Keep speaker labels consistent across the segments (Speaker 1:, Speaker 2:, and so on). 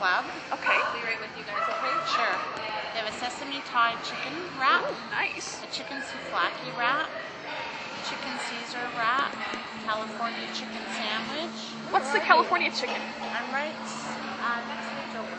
Speaker 1: club.
Speaker 2: Okay.
Speaker 3: I'll be right with you guys, okay?
Speaker 1: Sure. They have a sesame Thai chicken wrap,
Speaker 2: Ooh, nice.
Speaker 1: a chicken souvlaki wrap, chicken Caesar wrap, California chicken sandwich.
Speaker 2: What's the California chicken?
Speaker 1: I'm right next page over.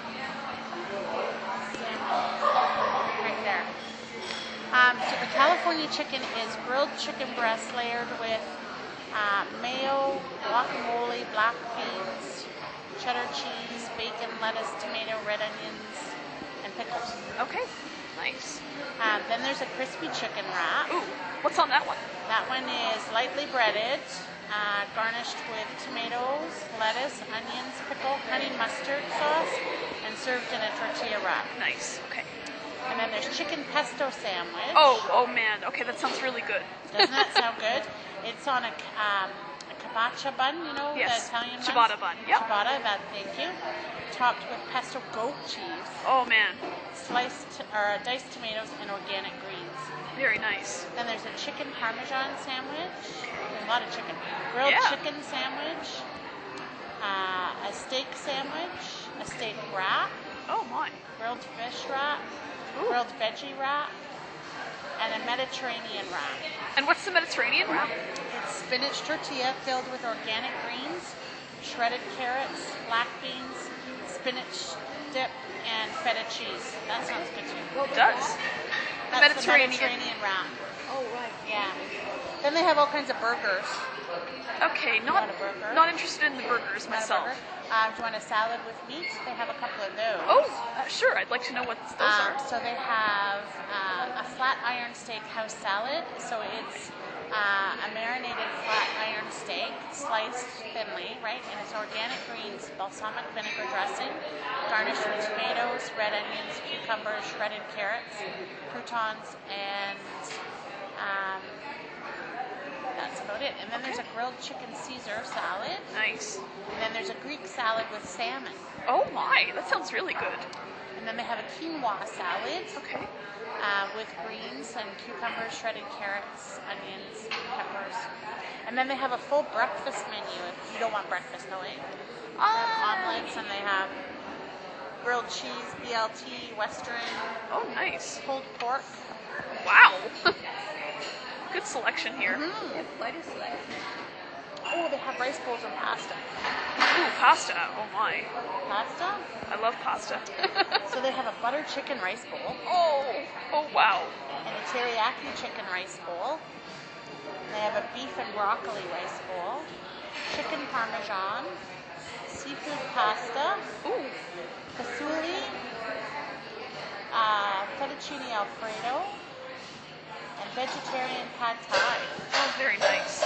Speaker 1: Right there. So the California chicken is grilled chicken breast layered with mayo, guacamole, black beans, cheddar cheese, bacon, lettuce, tomato, red onions, and pickles.
Speaker 2: Okay, nice.
Speaker 1: Then there's a crispy chicken wrap.
Speaker 2: Ooh, what's on that one?
Speaker 1: That one is lightly breaded, garnished with tomatoes, lettuce, onions, pickle, honey mustard sauce, and served in a tortilla wrap.
Speaker 2: Nice, okay.
Speaker 1: And then there's chicken pesto sandwich.
Speaker 2: Oh man, okay, that sounds really good.
Speaker 1: Doesn't that sound good? It's on a cabacha bun, you know,
Speaker 2: Yes,
Speaker 1: the Italian
Speaker 2: ciabatta bun, yep.
Speaker 1: Ciabatta, thank you. Topped with pesto goat cheese,
Speaker 2: Oh man,
Speaker 1: diced tomatoes, and organic greens.
Speaker 2: very nice.
Speaker 1: Then there's a chicken parmesan sandwich. There's a lot of chicken. Grilled
Speaker 2: Yeah.
Speaker 1: chicken sandwich, a steak sandwich, a steak wrap,
Speaker 2: Oh my.
Speaker 1: grilled fish wrap,
Speaker 2: Ooh.
Speaker 1: grilled veggie wrap, and a Mediterranean wrap.
Speaker 2: And what's the Mediterranean wrap?
Speaker 1: It's spinach tortilla filled with organic greens, shredded carrots, black beans, spinach dip, and feta cheese. That sounds good too.
Speaker 2: It does.
Speaker 1: That's
Speaker 2: Mediterranean.
Speaker 1: the Mediterranean wrap.
Speaker 3: Oh, right.
Speaker 1: Yeah. Then they have all kinds of burgers.
Speaker 2: Okay,
Speaker 1: want a burger?
Speaker 2: not interested in the burgers
Speaker 1: Want a
Speaker 2: myself.
Speaker 1: burger? Do you want a salad with meat? They have a couple of those.
Speaker 2: Oh, sure. I'd like to know what those are.
Speaker 1: So they have a flat iron steak house salad. So it's a marinated flat iron steak, sliced thinly, right? And it's organic greens, balsamic vinegar dressing, garnished with tomatoes, red onions, cucumbers, shredded carrots, croutons, and that's about it. And then there's a grilled chicken Caesar salad.
Speaker 2: Nice.
Speaker 1: And then there's a Greek salad with salmon.
Speaker 2: Oh my, that sounds really good.
Speaker 1: And then they have a quinoa salad
Speaker 2: Okay.
Speaker 1: with greens and cucumbers, shredded carrots, onions, peppers. And then they have a full breakfast menu if you don't want breakfast, no way. They have omelets and they have grilled cheese, BLT, Western,
Speaker 2: Oh, nice.
Speaker 1: pulled pork.
Speaker 2: Wow. Good selection here.
Speaker 3: Yeah, quite a selection.
Speaker 1: Oh, they have rice bowls and pasta.
Speaker 2: Ooh, pasta. Oh my.
Speaker 1: Pasta?
Speaker 2: I love pasta.
Speaker 1: So they have a butter chicken rice bowl
Speaker 2: Oh wow.
Speaker 1: and a teriyaki chicken rice bowl. They have a beef and broccoli rice bowl, chicken parmesan, seafood pasta,
Speaker 2: Ooh.
Speaker 1: cassoulet, fettuccine alfredo, and vegetarian pad thai.
Speaker 2: Oh, very nice.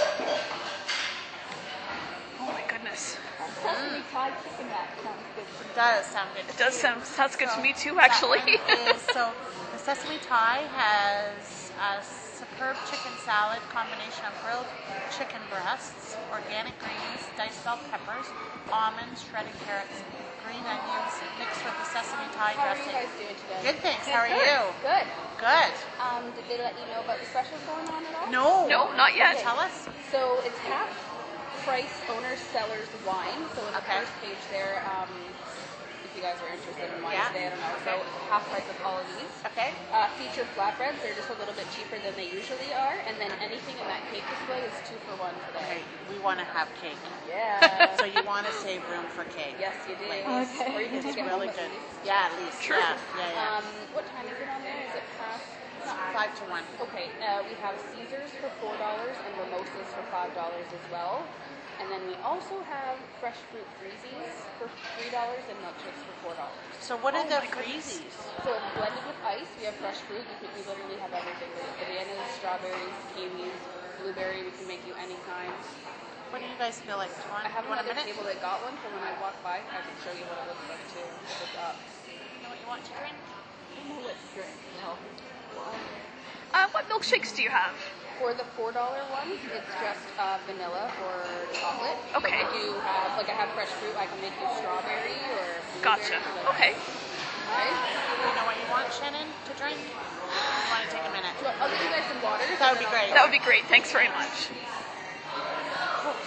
Speaker 2: Oh my goodness.
Speaker 3: Sesame Thai chicken wrap sounds good to me.
Speaker 1: It does sound good.
Speaker 2: It does sounds good to me too,
Speaker 1: That
Speaker 2: actually.
Speaker 1: one is, so the sesame Thai has a superb chicken salad combination of grilled chicken breasts, organic greens, diced bell peppers, almonds, shredded carrots, green onions, mixed with the sesame Thai
Speaker 3: How are you
Speaker 1: dressing.
Speaker 3: guys doing today?
Speaker 1: Good, thanks. How are you?
Speaker 3: Good.
Speaker 1: Good.
Speaker 3: Did they let you know about the specials going on at all?
Speaker 1: No.
Speaker 2: No, not yet.
Speaker 1: Tell us.
Speaker 3: So it's half price owner sellers wine. So in the
Speaker 1: Okay.
Speaker 3: first page there, if you guys are interested in wine
Speaker 1: Yeah.
Speaker 3: today, I don't know. So half price of all of these.
Speaker 1: Okay.
Speaker 3: Featured flatbreads, they're just a little bit cheaper than they usually are. And then anything in that cake display is 2 for 1
Speaker 1: Okay.
Speaker 3: today.
Speaker 1: We want to have cake.
Speaker 3: Yeah.
Speaker 1: So you want to save room for cake.
Speaker 3: Yes, you do.
Speaker 1: Ladies.
Speaker 3: Or you can
Speaker 1: It's
Speaker 3: take it
Speaker 1: really
Speaker 3: home
Speaker 1: good.
Speaker 3: at least.
Speaker 1: Yeah, at least.
Speaker 2: True.
Speaker 1: Yeah.
Speaker 3: What time is it on there? Is it past?
Speaker 1: 5 to 1.
Speaker 3: Okay, we have Caesars for $4 and mimosas for $5 as well. And then we also have fresh fruit freezies for $3 and milkshakes for $4.
Speaker 1: So what are
Speaker 2: Oh
Speaker 1: the
Speaker 2: my goodness.
Speaker 1: freezies?
Speaker 3: So it's blended with ice. We have fresh fruit. We literally have everything. There's bananas, strawberries, kiwis, blueberry. We can make you any kind.
Speaker 1: What do you guys feel like?
Speaker 3: I have
Speaker 1: Want a
Speaker 3: another
Speaker 1: minute?
Speaker 3: table that got one, so when I walk by, I can show you what it looks like too. If it's up.
Speaker 1: You know what you want to drink?
Speaker 3: I don't know what to drink. No.
Speaker 2: What milkshakes do you have?
Speaker 3: For the $4 ones, it's just vanilla or chocolate.
Speaker 2: Okay.
Speaker 3: But we do have, like I have fresh fruit, I can make you strawberry or blueberry.
Speaker 2: Gotcha. Okay.
Speaker 3: Right?
Speaker 1: You know what you want, Shannon, to drink? You want to take a minute?
Speaker 3: So I'll give you guys some water.
Speaker 1: That would be great.
Speaker 2: That would be great. Thanks very much.
Speaker 1: Oops.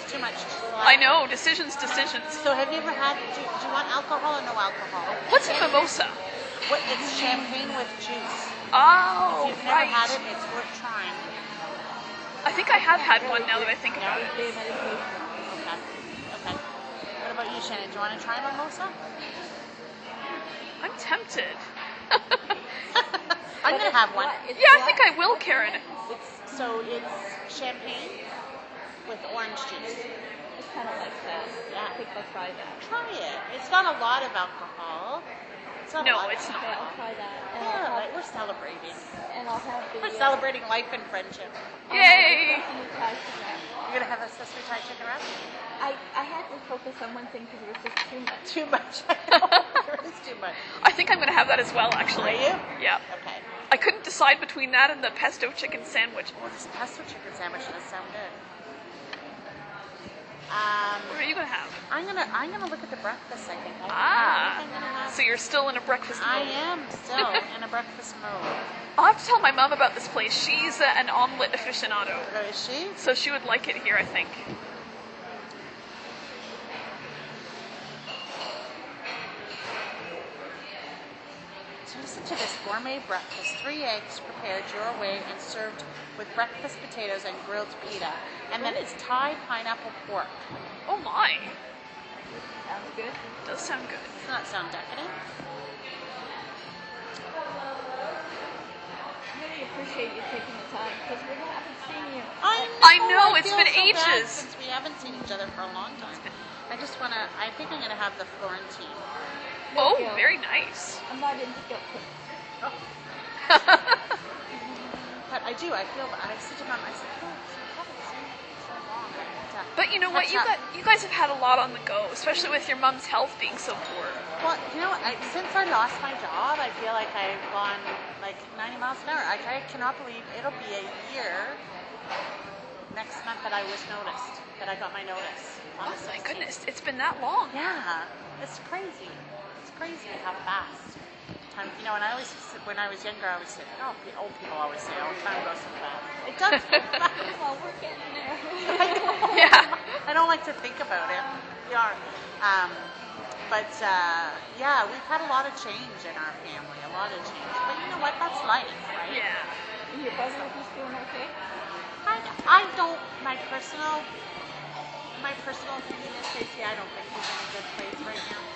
Speaker 1: too much.
Speaker 2: I know, decisions.
Speaker 1: So have you ever had, do you want alcohol or no alcohol?
Speaker 2: What's a mimosa?
Speaker 1: What, it's champagne with juice.
Speaker 2: Oh,
Speaker 1: If you've never
Speaker 2: right.
Speaker 1: had it, it's worth trying.
Speaker 2: I think I have had one now that I think about it.
Speaker 1: Okay. Okay. What about you, Shannon? Do you want to try a mimosa?
Speaker 2: I'm tempted.
Speaker 1: I'm going to have one.
Speaker 2: Yeah, I think I will, Karen.
Speaker 1: It's champagne with orange juice.
Speaker 3: It's kind of like that.
Speaker 1: Yeah.
Speaker 3: I think I'll try that.
Speaker 1: Try it. It's not a lot of alcohol. It's not a
Speaker 2: No,
Speaker 1: lot
Speaker 2: it's
Speaker 1: of
Speaker 3: Okay,
Speaker 1: alcohol.
Speaker 3: I'll try that. And
Speaker 1: Yeah,
Speaker 3: I'll
Speaker 1: like we're celebrating.
Speaker 3: have the.
Speaker 1: We're celebrating life and friendship.
Speaker 2: Yay!
Speaker 3: Sesame Thai chicken.
Speaker 1: You're gonna have a sesame Thai chicken wrap?
Speaker 3: I had to focus on one thing because it was just too much.
Speaker 1: Too much. I know. There is too much.
Speaker 2: I think I'm going to have that as well, actually.
Speaker 1: Are you?
Speaker 2: Yeah.
Speaker 1: Okay.
Speaker 2: I couldn't decide between that and the pesto chicken sandwich.
Speaker 1: Well, this pesto chicken sandwich does sound good.
Speaker 2: What are you going to have?
Speaker 1: I'm gonna look at the breakfast. I think. I think I'm gonna have.
Speaker 2: So you're still in a breakfast
Speaker 1: I
Speaker 2: mode.
Speaker 1: am still in a breakfast mode.
Speaker 2: I'll have to tell my mom about this place. She's an omelet aficionado.
Speaker 1: Oh, is she?
Speaker 2: So she would like it here, I think.
Speaker 1: So listen to this gourmet breakfast. 3 eggs prepared your way and served with breakfast potatoes and grilled pita. And then it's Thai pineapple pork.
Speaker 2: Oh my.
Speaker 3: Sounds good.
Speaker 2: Does sound good.
Speaker 1: Doesn't that sound decadent?
Speaker 3: I really appreciate you taking the time because we haven't seen you.
Speaker 2: I know,
Speaker 1: I
Speaker 2: it's
Speaker 1: feel
Speaker 2: been
Speaker 1: so bad
Speaker 2: ages.
Speaker 1: since we haven't seen each other for a long time. I think I'm gonna have the Florentine.
Speaker 2: Oh,
Speaker 3: guilt.
Speaker 2: very nice.
Speaker 3: I'm not into guilt cooking.
Speaker 1: But I do. I feel. I said to Mom, I said, "Oh, we haven't seen you for so long."
Speaker 2: But you know what?
Speaker 1: Catch up.
Speaker 2: You guys have had a lot on the go, especially with your mom's health being so poor.
Speaker 1: Well, you know, since I lost my job, I feel like I've gone like 90 miles an hour. I cannot believe it'll be a year next month that I was noticed, that I got my notice.
Speaker 2: Oh my goodness, it's been that long.
Speaker 1: Yeah, it's crazy. It's crazy how fast time. You know, and when I was younger, I was saying, oh, old people always say, oh, time goes so fast. It does go fast.
Speaker 3: Well, we're getting there.
Speaker 2: Yeah.
Speaker 1: I don't like to think about it. We are. Yeah, we've had a lot of change in our family, a lot of change. But you know what? That's life, right?
Speaker 2: Yeah.
Speaker 3: Your brother is doing okay?
Speaker 1: I don't. My personal opinion is, Tracy, I don't think he's in a good place right now.